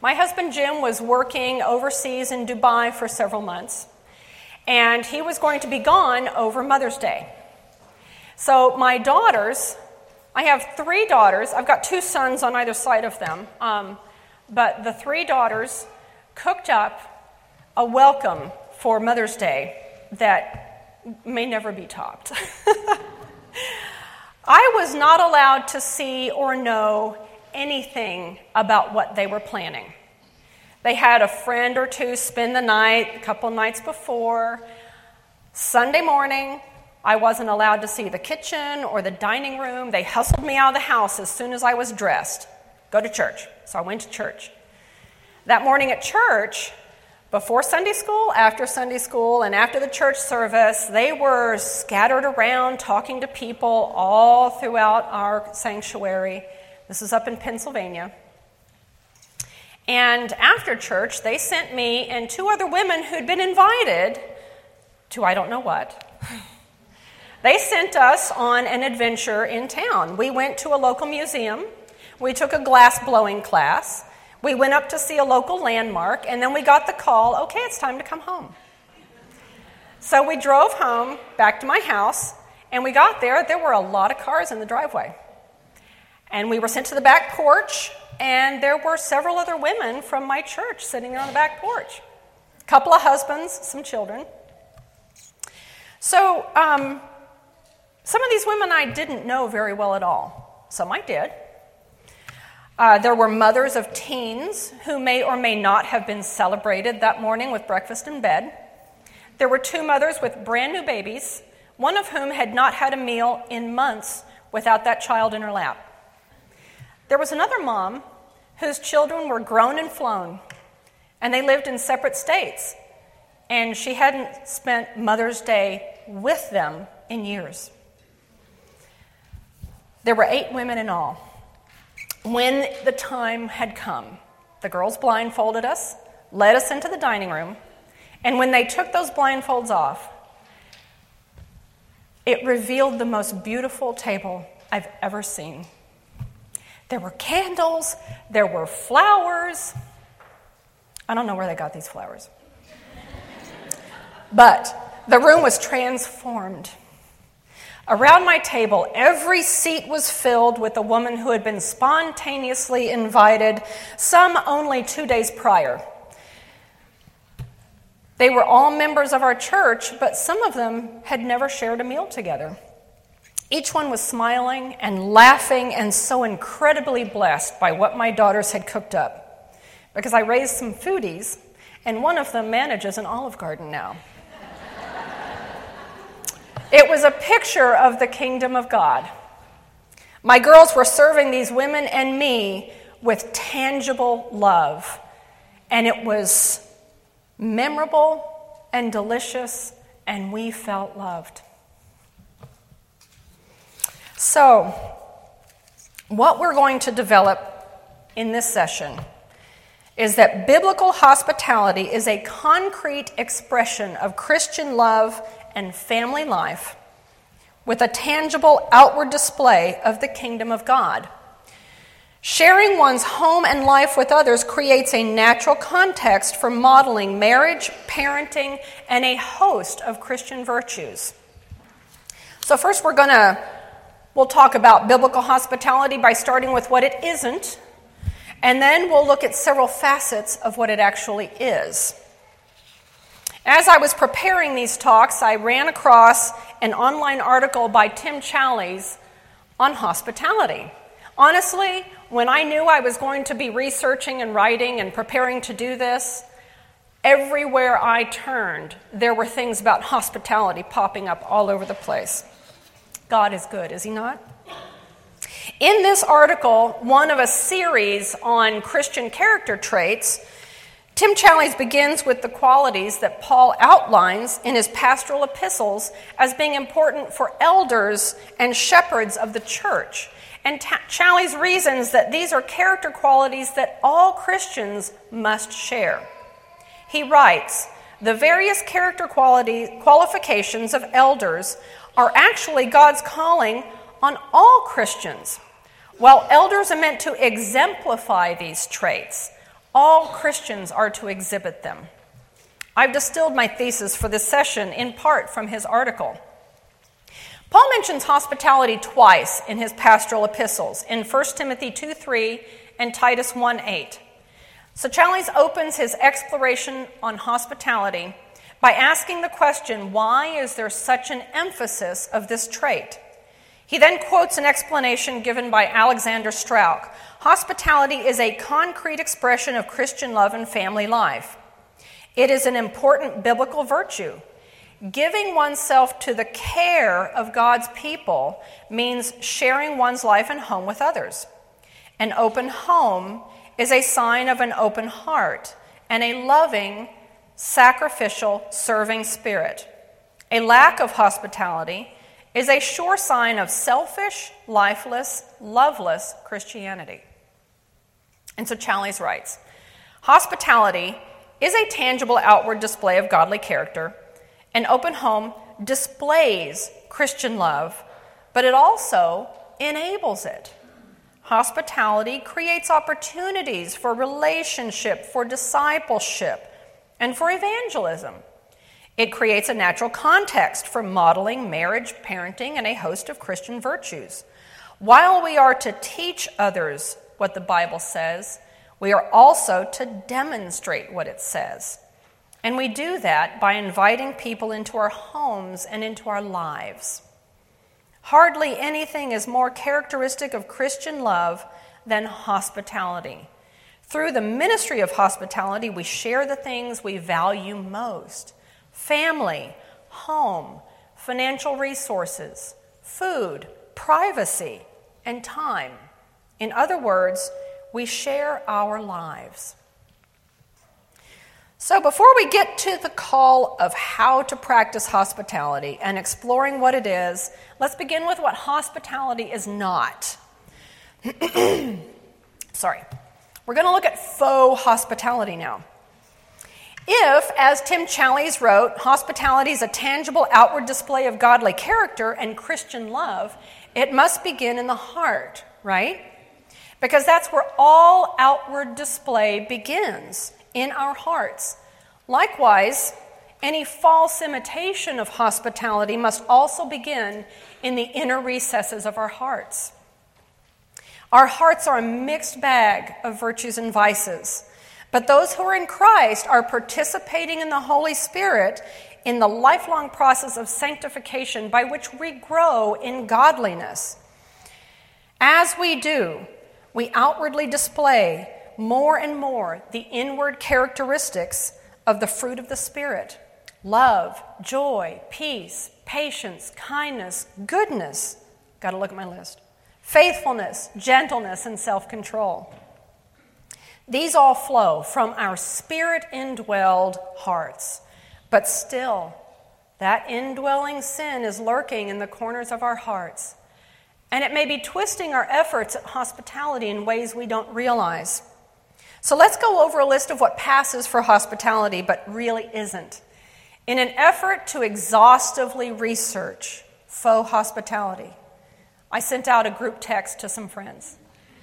My husband Jim was working overseas in Dubai for several months, and he was going to be gone over Mother's Day. So my daughters, I have 3 daughters. I've got 2 sons on either side of them, but the 3 daughters cooked up a welcome for Mother's Day that may never be topped. I was not allowed to see or know anything about what they were planning. They had a friend or two spend the night a couple nights before. Sunday morning, I wasn't allowed to see the kitchen or the dining room. They hustled me out of the house as soon as I was dressed. Go to church. So I went to church. That morning at church, before Sunday school, after Sunday school, and after the church service, they were scattered around talking to people all throughout our sanctuary. This is up in Pennsylvania. And after church, they sent me and 2 other women who'd been invited to I don't know what. They sent us on an adventure in town. We went to a local museum. We took a glass blowing class. We went up to see a local landmark, and then we got the call, okay, it's time to come home. So we drove home back to my house, and we got there. There were a lot of cars in the driveway. And we were sent to the back porch, and there were several other women from my church sitting there on the back porch. A couple of husbands, some children. So some of these women I didn't know very well at all. Some I did. There were mothers of teens who may or may not have been celebrated that morning with breakfast in bed. There were 2 mothers with brand new babies, one of whom had not had a meal in months without that child in her lap. There was another mom whose children were grown and flown, and they lived in separate states, and she hadn't spent Mother's Day with them in years. There were 8 women in all. When the time had come, the girls blindfolded us, led us into the dining room, and when they took those blindfolds off, it revealed the most beautiful table I've ever seen. There were candles, there were flowers. I don't know where they got these flowers. But the room was transformed. Around my table, every seat was filled with a woman who had been spontaneously invited, some only 2 days prior. They were all members of our church, but some of them had never shared a meal together. Each one was smiling and laughing and so incredibly blessed by what my daughters had cooked up, because I raised some foodies, and one of them manages an Olive Garden now. It was a picture of the kingdom of God. My girls were serving these women and me with tangible love, and it was memorable and delicious, and we felt loved. So, what we're going to develop in this session is that biblical hospitality is a concrete expression of Christian love and family life with a tangible outward display of the kingdom of God. Sharing one's home and life with others creates a natural context for modeling marriage, parenting, and a host of Christian virtues. So first we'll talk about biblical hospitality by starting with what it isn't, and then we'll look at several facets of what it actually is. As I was preparing these talks, I ran across an online article by Tim Challies on hospitality. Honestly, when I knew I was going to be researching and writing and preparing to do this, everywhere I turned, there were things about hospitality popping up all over the place. God is good, is he not? In this article, one of a series on Christian character traits, Tim Challies begins with the qualities that Paul outlines in his pastoral epistles as being important for elders and shepherds of the church. And Challies reasons that these are character qualities that all Christians must share. He writes, the various character qualifications of elders are actually God's calling on all Christians. While elders are meant to exemplify these traits, All Christians are to exhibit them. I've distilled my thesis for this session in part from his article. Paul mentions hospitality twice in his pastoral epistles, in 1 Timothy 2:3 and Titus 1:8. So Challies opens his exploration on hospitality by asking the question, why is there such an emphasis of this trait? He then quotes an explanation given by Alexander Strauch. Hospitality is a concrete expression of Christian love and family life. It is an important biblical virtue. Giving oneself to the care of God's people means sharing one's life and home with others. An open home is a sign of an open heart and a loving, sacrificial, serving spirit. A lack of hospitality is a sure sign of selfish, lifeless, loveless Christianity. And so Challies writes, hospitality is a tangible outward display of godly character. An open home displays Christian love, but it also enables it. Hospitality creates opportunities for relationship, for discipleship, and for evangelism. It creates a natural context for modeling marriage, parenting, and a host of Christian virtues. While we are to teach others what the Bible says, we are also to demonstrate what it says. And we do that by inviting people into our homes and into our lives. Hardly anything is more characteristic of Christian love than hospitality. Through the ministry of hospitality, we share the things we value most: family, home, financial resources, food, privacy, and time. In other words, we share our lives. So before we get to the call of how to practice hospitality and exploring what it is, let's begin with what hospitality is not. Sorry. We're going to look at faux hospitality now. If, as Tim Challies wrote, hospitality is a tangible outward display of godly character and Christian love, it must begin in the heart, right? Because that's where all outward display begins, in our hearts. Likewise, any false imitation of hospitality must also begin in the inner recesses of our hearts. Our hearts are a mixed bag of virtues and vices, but those who are in Christ are participating in the Holy Spirit in the lifelong process of sanctification by which we grow in godliness. As we do, we outwardly display more and more the inward characteristics of the fruit of the Spirit: love, joy, peace, patience, kindness, goodness, got to look at my list, faithfulness, gentleness, and self-control. These all flow from our Spirit-indwelled hearts. But still, that indwelling sin is lurking in the corners of our hearts, and it may be twisting our efforts at hospitality in ways we don't realize. So let's go over a list of what passes for hospitality but really isn't. In an effort to exhaustively research faux hospitality, I sent out a group text to some friends.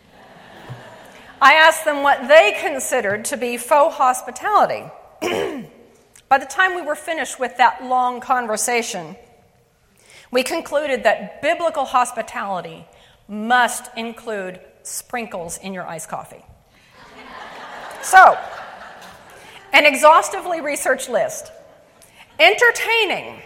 I asked them what they considered to be faux hospitality. By the time we were finished with that long conversation, we concluded that biblical hospitality must include sprinkles in your iced coffee. So, an exhaustively researched list. Entertaining.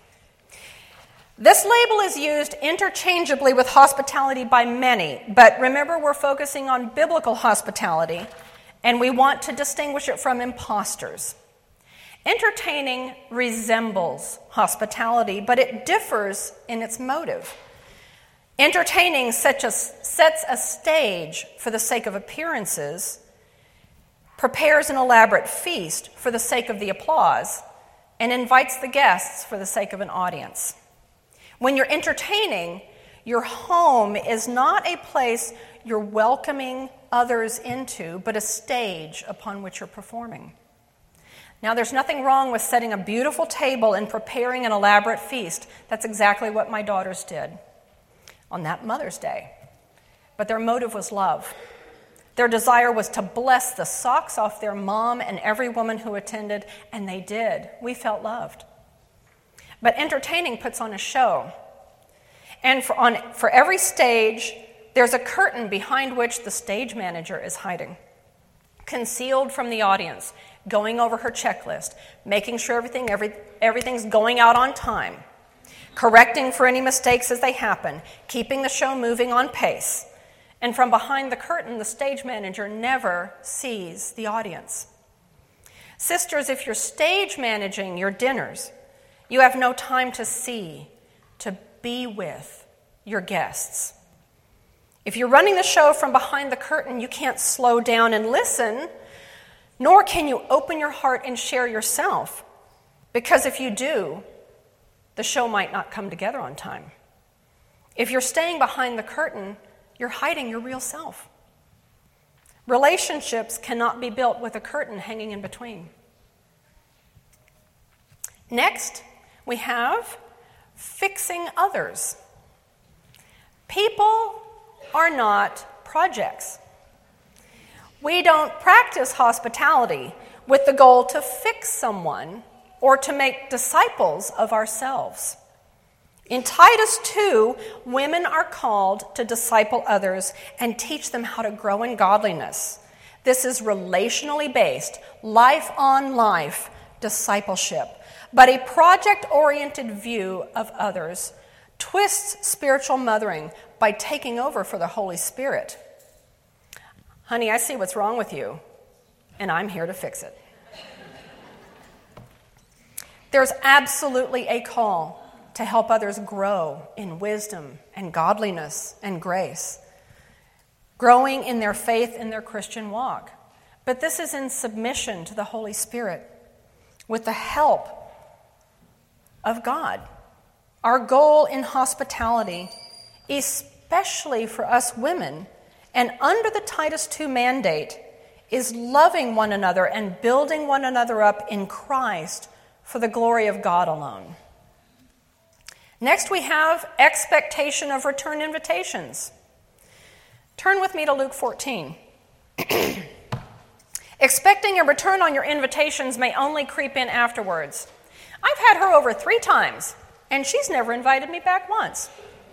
This label is used interchangeably with hospitality by many, but remember, we're focusing on biblical hospitality, and we want to distinguish it from imposters. Entertaining resembles hospitality, but it differs in its motive. Entertaining sets a stage for the sake of appearances, prepares an elaborate feast for the sake of the applause, and invites the guests for the sake of an audience. When you're entertaining, your home is not a place you're welcoming others into, but a stage upon which you're performing. Now, there's nothing wrong with setting a beautiful table and preparing an elaborate feast. That's exactly what my daughters did on that Mother's Day. But their motive was love. Their desire was to bless the socks off their mom and every woman who attended, and they did. We felt loved. But entertaining puts on a show. And for every stage, there's a curtain behind which the stage manager is hiding, concealed from the audience, going over her checklist, making sure everything's going out on time, correcting for any mistakes as they happen, keeping the show moving on pace. And from behind the curtain, the stage manager never sees the audience. Sisters, if you're stage managing your dinners, you have no time to see, to be with your guests. If you're running the show from behind the curtain, you can't slow down and listen, nor can you open your heart and share yourself, because if you do, the show might not come together on time. If you're staying behind the curtain, you're hiding your real self. Relationships cannot be built with a curtain hanging in between. Next, we have fixing others. People are not projects. We don't practice hospitality with the goal to fix someone or to make disciples of ourselves. In Titus 2, women are called to disciple others and teach them how to grow in godliness. This is relationally based, life-on-life discipleship. But a project-oriented view of others twists spiritual mothering by taking over for the Holy Spirit. Honey, I see what's wrong with you, and I'm here to fix it. There's absolutely a call to help others grow in wisdom and godliness and grace, growing in their faith and their Christian walk. But this is in submission to the Holy Spirit with the help of God. Our goal in hospitality, especially for us women, and under the Titus 2 mandate, is loving one another and building one another up in Christ for the glory of God alone. Next, we have expectation of return invitations. Turn with me to Luke 14. Expecting a return on your invitations may only creep in afterwards. I've had her over 3 times, and she's never invited me back once.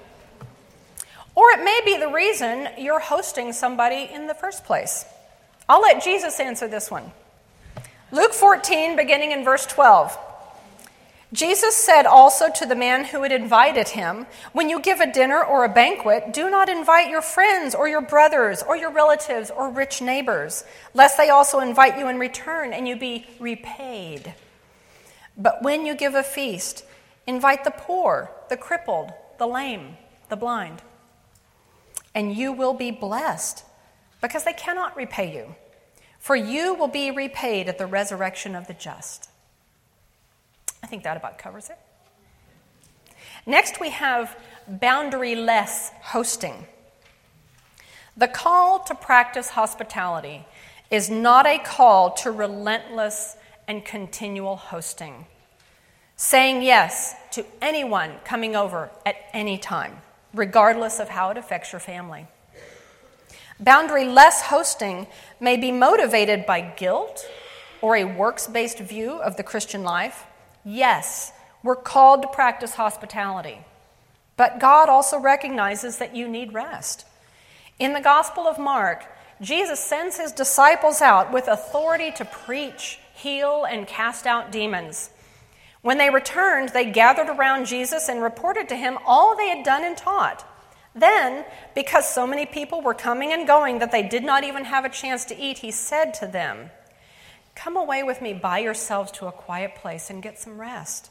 Or it may be the reason you're hosting somebody in the first place. I'll let Jesus answer this one. Luke 14, beginning in verse 12. Jesus said also to the man who had invited him, "When you give a dinner or a banquet, do not invite your friends or your brothers or your relatives or rich neighbors, lest they also invite you in return and you be repaid. But when you give a feast, invite the poor, the crippled, the lame, the blind. And you will be blessed, because they cannot repay you, for you will be repaid at the resurrection of the just." I think that about covers it. Next, we have boundary-less hosting. The call to practice hospitality is not a call to relentless and continual hosting, saying yes to anyone coming over at any time, regardless of how it affects your family. Boundary-less hosting may be motivated by guilt or a works-based view of the Christian life. Yes, we're called to practice hospitality, but God also recognizes that you need rest. In the Gospel of Mark, Jesus sends his disciples out with authority to preach, heal, and cast out demons. When they returned, they gathered around Jesus and reported to him all they had done and taught. Then, because so many people were coming and going that they did not even have a chance to eat, he said to them, "Come away with me by yourselves to a quiet place and get some rest."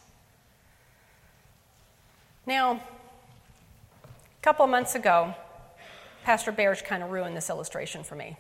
Now, a couple of months ago, Pastor Bears kind of ruined this illustration for me.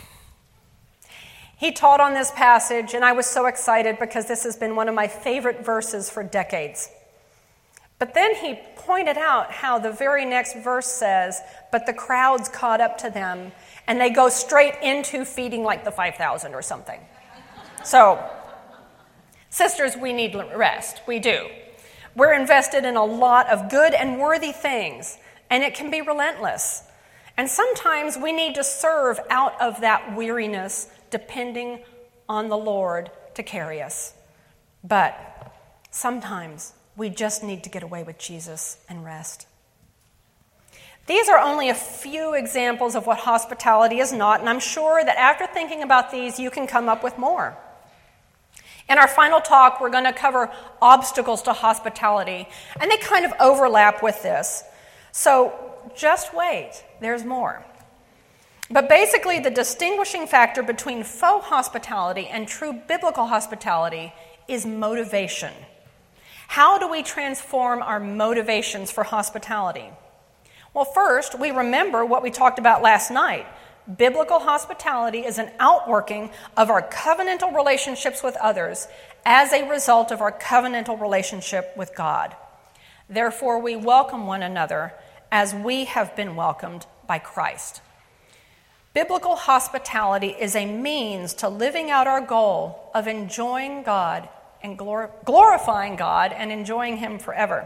He taught on this passage, and I was so excited because this has been one of my favorite verses for decades. But then he pointed out how the very next verse says, "But the crowds caught up to them," and they go straight into feeding like the 5,000 or something. So, sisters, we need rest. We do. We're invested in a lot of good and worthy things, and it can be relentless. And sometimes we need to serve out of that weariness, depending on the Lord to carry us. But sometimes we just need to get away with Jesus and rest. These are only a few examples of what hospitality is not, and I'm sure that after thinking about these, you can come up with more. In our final talk, we're going to cover obstacles to hospitality, and they kind of overlap with this. So just wait, there's more. But basically, the distinguishing factor between faux hospitality and true biblical hospitality is motivation. How do we transform our motivations for hospitality? Well, first, we remember what we talked about last night. Biblical hospitality is an outworking of our covenantal relationships with others as a result of our covenantal relationship with God. Therefore, we welcome one another as we have been welcomed by Christ. Biblical hospitality is a means to living out our goal of enjoying God and glorifying God and enjoying Him forever.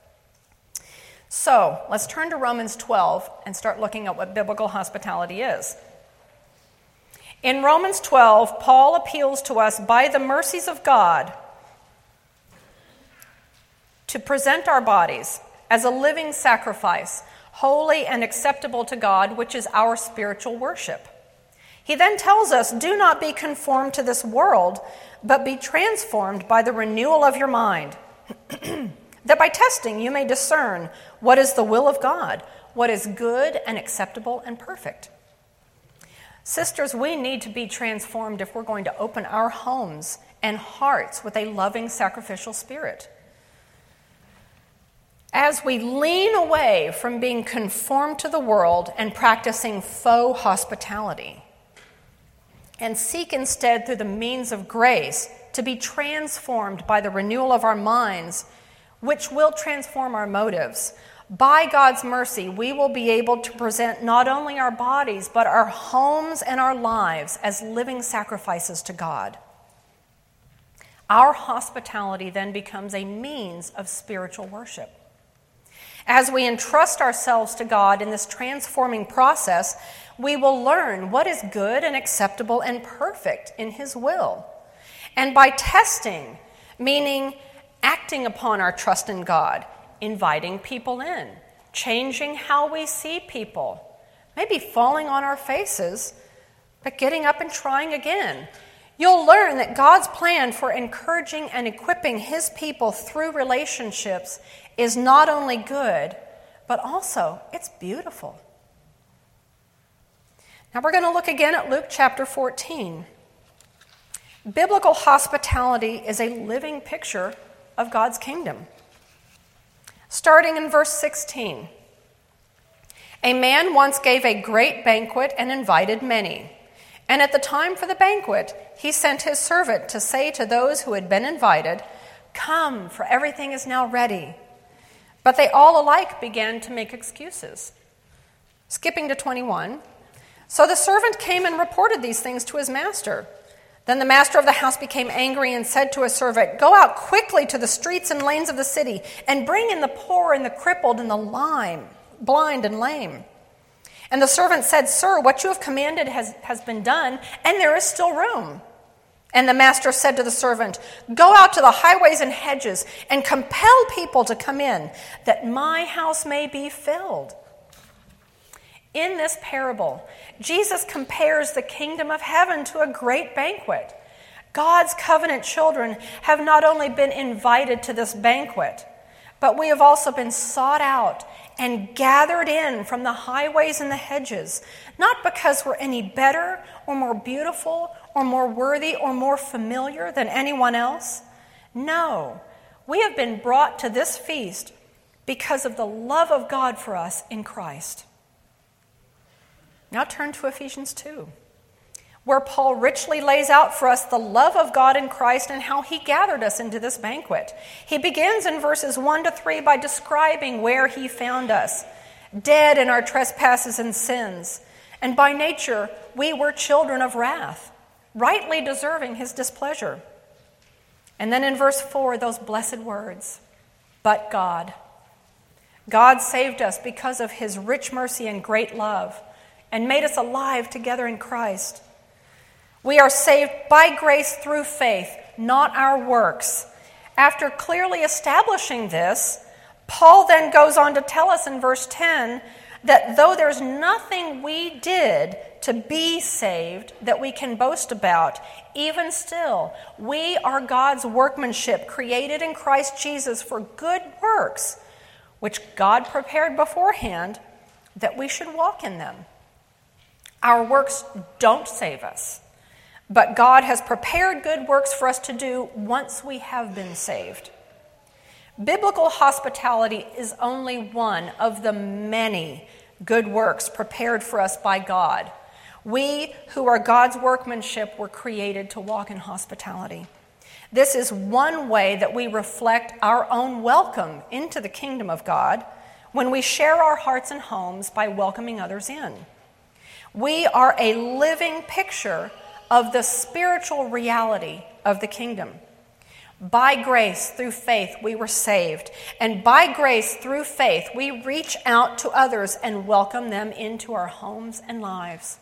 So, let's turn to Romans 12 and start looking at what biblical hospitality is. In Romans 12, Paul appeals to us by the mercies of God to present our bodies as a living sacrifice, holy and acceptable to God, which is our spiritual worship. He then tells us, do not be conformed to this world, but be transformed by the renewal of your mind, that by testing you may discern what is the will of God, what is good and acceptable and perfect. Sisters, we need to be transformed if we're going to open our homes and hearts with a loving sacrificial spirit. As we lean away from being conformed to the world and practicing faux hospitality, and seek instead through the means of grace to be transformed by the renewal of our minds, which will transform our motives, by God's mercy, we will be able to present not only our bodies, but our homes and our lives as living sacrifices to God. Our hospitality then becomes a means of spiritual worship. As we entrust ourselves to God in this transforming process, we will learn what is good and acceptable and perfect in His will. And by testing, meaning acting upon our trust in God, inviting people in, changing how we see people, maybe falling on our faces, but getting up and trying again. You'll learn that God's plan for encouraging and equipping His people through relationships is not only good, but also it's beautiful. Now we're going to look again at Luke chapter 14. Biblical hospitality is a living picture of God's kingdom. Starting in verse 16. A man once gave a great banquet and invited many. And at the time for the banquet, he sent his servant to say to those who had been invited, "Come, for everything is now ready." But they all alike began to make excuses. Skipping to 21. So the servant came and reported these things to his master. Then the master of the house became angry and said to his servant, "Go out quickly to the streets and lanes of the city and bring in the poor and the crippled and the blind and lame." And the servant said, "Sir, what you have commanded has been done, and there is still room." And the master said to the servant, "Go out to the highways and hedges and compel people to come in, that my house may be filled." In this parable, Jesus compares the kingdom of heaven to a great banquet. God's covenant children have not only been invited to this banquet, but we have also been sought out and gathered in from the highways and the hedges, not because we're any better or more beautiful or more worthy or more familiar than anyone else. No, we have been brought to this feast because of the love of God for us in Christ. Now turn to Ephesians 2, where Paul richly lays out for us the love of God in Christ and how He gathered us into this banquet. He begins in verses 1 to 3 by describing where He found us, dead in our trespasses and sins, and by nature we were children of wrath, rightly deserving His displeasure. And then in verse 4, those blessed words, "But God." God saved us because of his rich mercy and great love and made us alive together in Christ. We are saved by grace through faith, not our works. After clearly establishing this, Paul then goes on to tell us in verse 10 that though there's nothing we did to be saved that we can boast about, even still, we are God's workmanship, created in Christ Jesus for good works, which God prepared beforehand that we should walk in them. Our works don't save us, but God has prepared good works for us to do once we have been saved. Biblical hospitality is only one of the many good works prepared for us by God. We who are God's workmanship were created to walk in hospitality. This is one way that we reflect our own welcome into the kingdom of God when we share our hearts and homes by welcoming others in. We are a living picture of the spiritual reality of the kingdom. By grace, through faith, we were saved. And by grace, through faith, we reach out to others and welcome them into our homes and lives.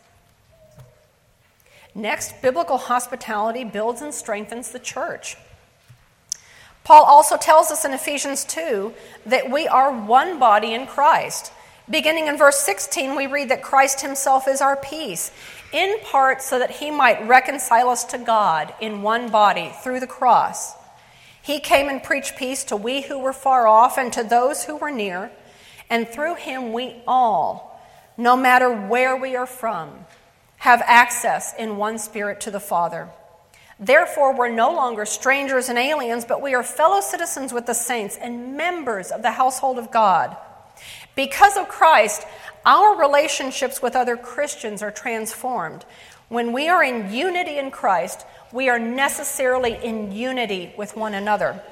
Next, biblical hospitality builds and strengthens the church. Paul also tells us in Ephesians 2 that we are one body in Christ. Beginning in verse 16, we read that Christ himself is our peace, in part so that he might reconcile us to God in one body through the cross. He came and preached peace to we who were far off and to those who were near, and through him we all, no matter where we are from, have access in one Spirit to the Father. Therefore, we're no longer strangers and aliens, but we are fellow citizens with the saints and members of the household of God. Because of Christ, our relationships with other Christians are transformed. When we are in unity in Christ, we are necessarily in unity with one another.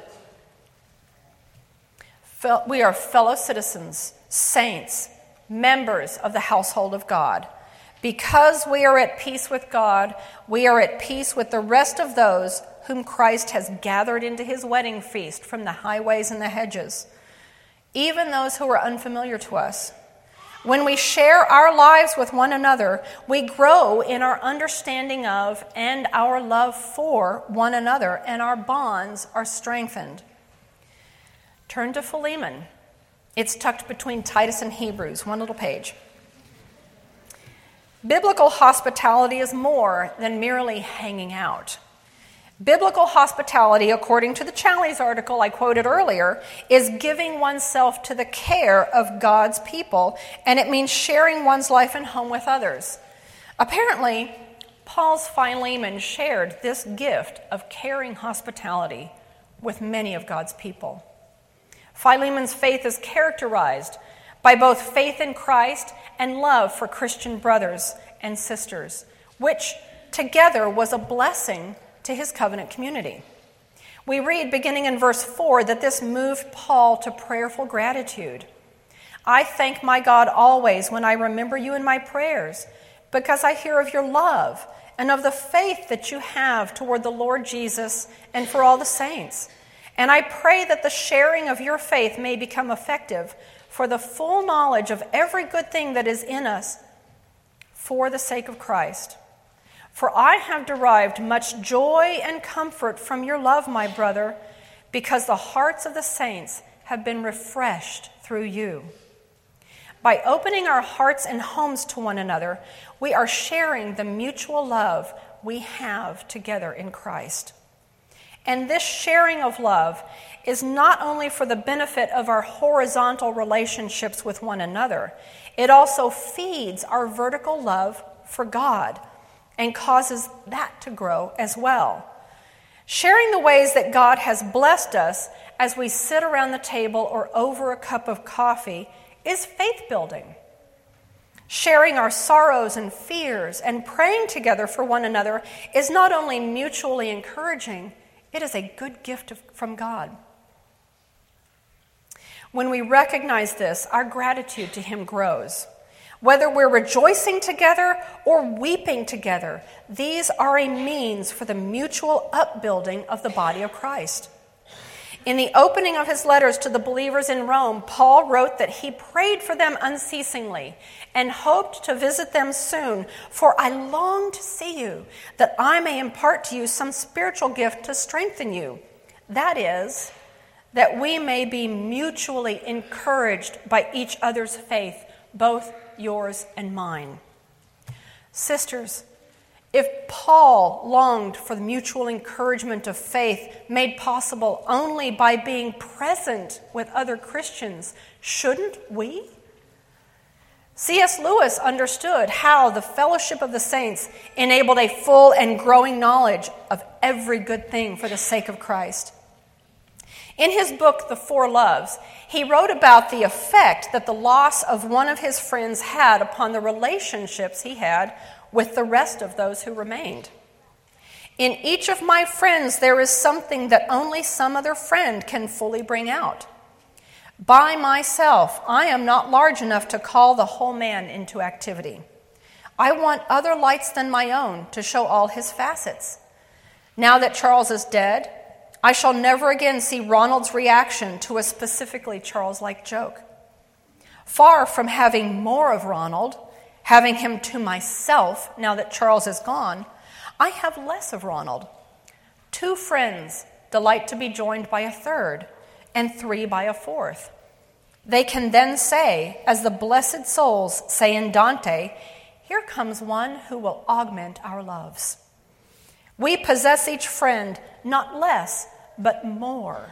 We are fellow citizens, saints, members of the household of God. Because we are at peace with God, we are at peace with the rest of those whom Christ has gathered into his wedding feast from the highways and the hedges, even those who are unfamiliar to us. When we share our lives with one another, we grow in our understanding of and our love for one another, and our bonds are strengthened. Turn to Philemon. It's tucked between Titus and Hebrews, one little page. Biblical hospitality is more than merely hanging out. Biblical hospitality, according to the Challies article I quoted earlier, is giving oneself to the care of God's people, and it means sharing one's life and home with others. Apparently, Paul's Philemon shared this gift of caring hospitality with many of God's people. Philemon's faith is characterized by both faith in Christ and love for Christian brothers and sisters, which together was a blessing to his covenant community. We read, beginning in verse 4, that this moved Paul to prayerful gratitude. I thank my God always when I remember you in my prayers, because I hear of your love and of the faith that you have toward the Lord Jesus and for all the saints. And I pray that the sharing of your faith may become effective for the full knowledge of every good thing that is in us for the sake of Christ. For I have derived much joy and comfort from your love, my brother, because the hearts of the saints have been refreshed through you. By opening our hearts and homes to one another, we are sharing the mutual love we have together in Christ. And this sharing of love is not only for the benefit of our horizontal relationships with one another, it also feeds our vertical love for God and causes that to grow as well. Sharing the ways that God has blessed us as we sit around the table or over a cup of coffee is faith building. Sharing our sorrows and fears and praying together for one another is not only mutually encouraging, it is a good gift from God. When we recognize this, our gratitude to him grows. Whether we're rejoicing together or weeping together, these are a means for the mutual upbuilding of the body of Christ. In the opening of his letters to the believers in Rome, Paul wrote that he prayed for them unceasingly and hoped to visit them soon, for I long to see you, that I may impart to you some spiritual gift to strengthen you. That is, that we may be mutually encouraged by each other's faith, both yours and mine. Sisters, if Paul longed for the mutual encouragement of faith made possible only by being present with other Christians, shouldn't we? C.S. Lewis understood how the fellowship of the saints enabled a full and growing knowledge of every good thing for the sake of Christ. In his book, The Four Loves, he wrote about the effect that the loss of one of his friends had upon the relationships he had with the rest of those who remained. In each of my friends there is something that only some other friend can fully bring out. By myself, I am not large enough to call the whole man into activity. I want other lights than my own to show all his facets. Now that Charles is dead, I shall never again see Ronald's reaction to a specifically Charles-like joke. Far from having more of Ronald, having him to myself now that Charles is gone, I have less of Ronald. 2 friends delight to be joined by a third, and 3 by a fourth. They can then say, as the blessed souls say in Dante, here comes one who will augment our loves. We possess each friend not less, but more.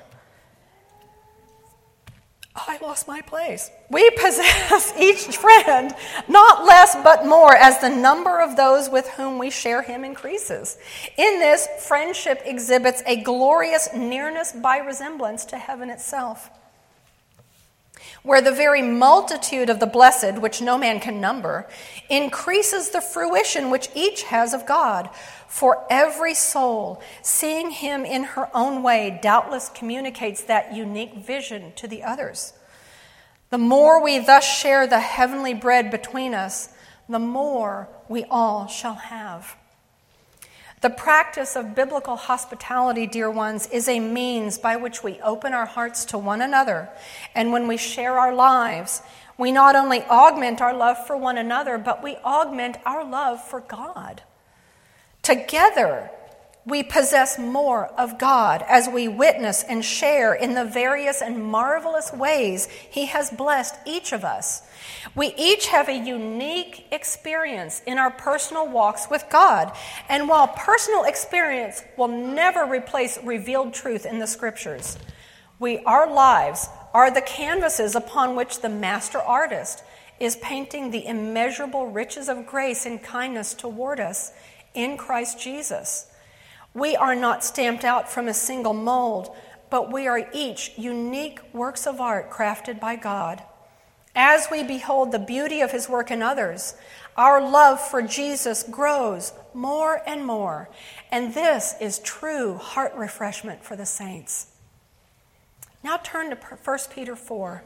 I lost my place. We possess each friend not less but more as the number of those with whom we share him increases. In this, friendship exhibits a glorious nearness by resemblance to heaven itself, where the very multitude of the blessed, which no man can number, increases the fruition which each has of God. For every soul, seeing him in her own way, doubtless communicates that unique vision to the others. The more we thus share the heavenly bread between us, the more we all shall have. The practice of biblical hospitality, dear ones, is a means by which we open our hearts to one another. And when we share our lives, we not only augment our love for one another, but we augment our love for God. Together, we possess more of God as we witness and share in the various and marvelous ways He has blessed each of us. We each have a unique experience in our personal walks with God. And while personal experience will never replace revealed truth in the Scriptures, our lives are the canvases upon which the master artist is painting the immeasurable riches of grace and kindness toward us in Christ Jesus. We are not stamped out from a single mold, but we are each unique works of art crafted by God. As we behold the beauty of His work in others, our love for Jesus grows more and more, and this is true heart refreshment for the saints. Now turn to 1 Peter 4.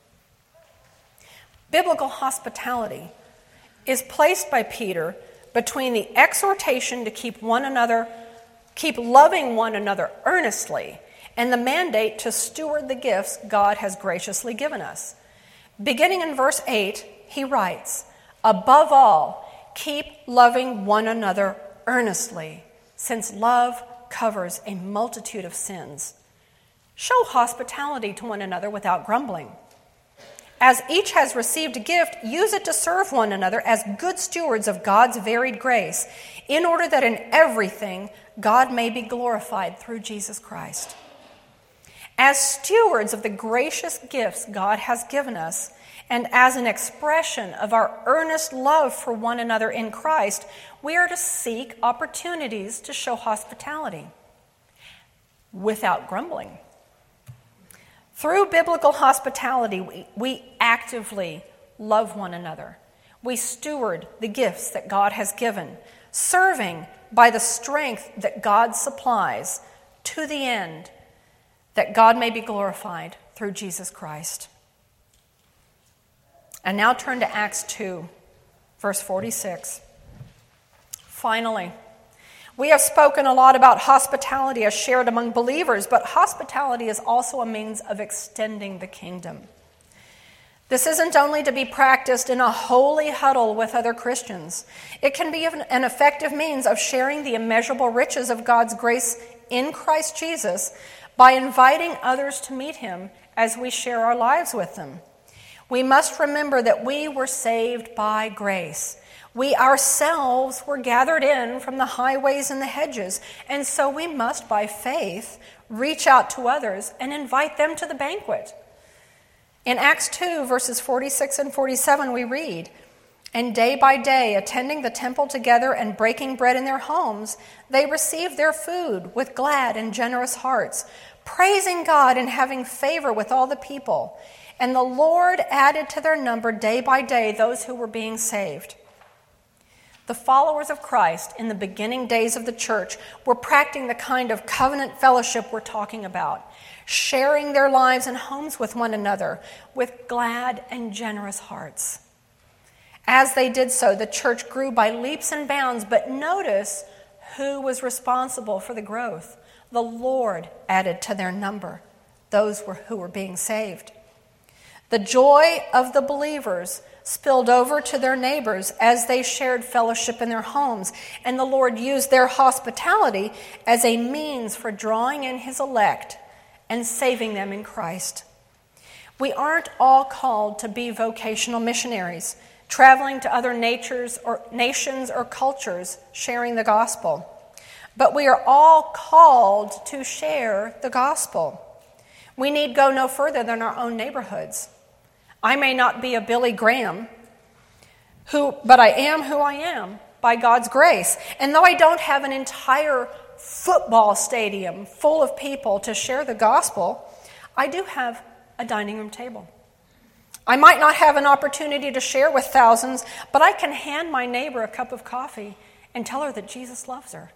Biblical hospitality is placed by Peter between the exhortation to keep loving one another earnestly, and the mandate to steward the gifts God has graciously given us. Beginning in verse 8, he writes, "Above all, keep loving one another earnestly, since love covers a multitude of sins. Show hospitality to one another without grumbling. As each has received a gift, use it to serve one another as good stewards of God's varied grace, in order that in everything God may be glorified through Jesus Christ." As stewards of the gracious gifts God has given us, and as an expression of our earnest love for one another in Christ, we are to seek opportunities to show hospitality without grumbling. Through biblical hospitality, we actively love one another. We steward the gifts that God has given, serving by the strength that God supplies, to the end that God may be glorified through Jesus Christ. And now turn to Acts 2, verse 46. Finally, We have spoken a lot about hospitality as shared among believers, but hospitality is also a means of extending the kingdom. This isn't only to be practiced in a holy huddle with other Christians. It can be an effective means of sharing the immeasurable riches of God's grace in Christ Jesus by inviting others to meet him as we share our lives with them. We must remember that we were saved by grace. We ourselves were gathered in from the highways and the hedges, and so we must, by faith, reach out to others and invite them to the banquet. In Acts 2, verses 46 and 47, we read, "And day by day, attending the temple together and breaking bread in their homes, they received their food with glad and generous hearts, praising God and having favor with all the people. And the Lord added to their number day by day those who were being saved." The followers of Christ in the beginning days of the church were practicing the kind of covenant fellowship we're talking about, sharing their lives and homes with one another with glad and generous hearts. As they did so, the church grew by leaps and bounds, but notice who was responsible for the growth. The Lord added to their number those who were being saved. The joy of the believers spilled over to their neighbors as they shared fellowship in their homes, and the Lord used their hospitality as a means for drawing in his elect and saving them in Christ. We aren't all called to be vocational missionaries, traveling to other nations or cultures, sharing the gospel. But we are all called to share the gospel. We need go no further than our own neighborhoods. I may not be a Billy Graham, but I am who I am by God's grace. And though I don't have an entire football stadium full of people to share the gospel, I do have a dining room table. I might not have an opportunity to share with thousands, but I can hand my neighbor a cup of coffee and tell her that Jesus loves her.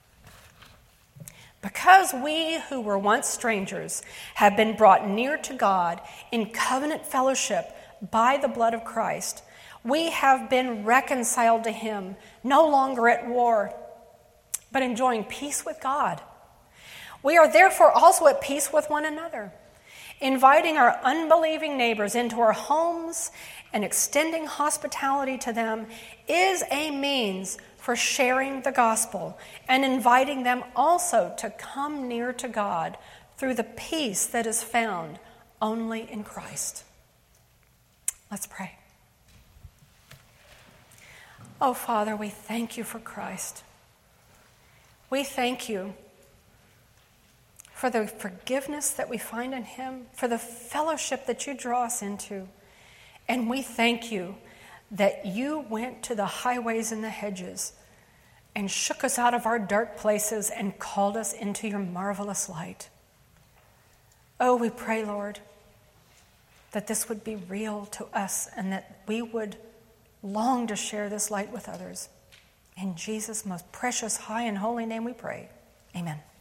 Because we who were once strangers have been brought near to God in covenant fellowship by the blood of Christ, we have been reconciled to him, no longer at war, but enjoying peace with God. We are therefore also at peace with one another, inviting our unbelieving neighbors into our homes and extending hospitality to them is a means for sharing the gospel and inviting them also to come near to God through the peace that is found only in Christ. Let's pray. Oh, Father, we thank you for Christ. We thank you for the forgiveness that we find in him, for the fellowship that you draw us into. And we thank you that you went to the highways and the hedges and shook us out of our dark places and called us into your marvelous light. Oh, we pray, Lord, that this would be real to us and that we would long to share this light with others. In Jesus' most precious, high, and holy name we pray. Amen.